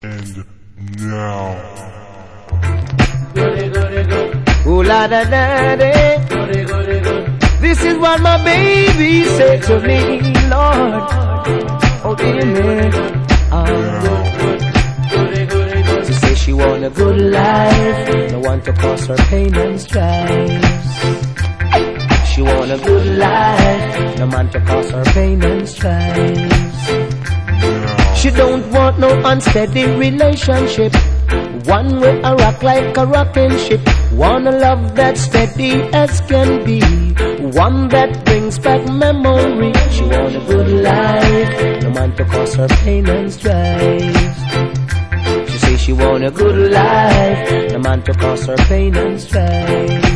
And now. Ooh la da da da. This is what my baby said to me, Lord. Oh dear me. She say she want a good life, no one to cause her pain and strife. She want a good life, no man to cause her pain and strife. She don't want no unsteady relationship, one with a rock like a rocking ship. Want a love that's steady as can be, one that brings back memory. She want a good life, no man to cause her pain and strife. She say she want a good life, no man to cause her pain and strife.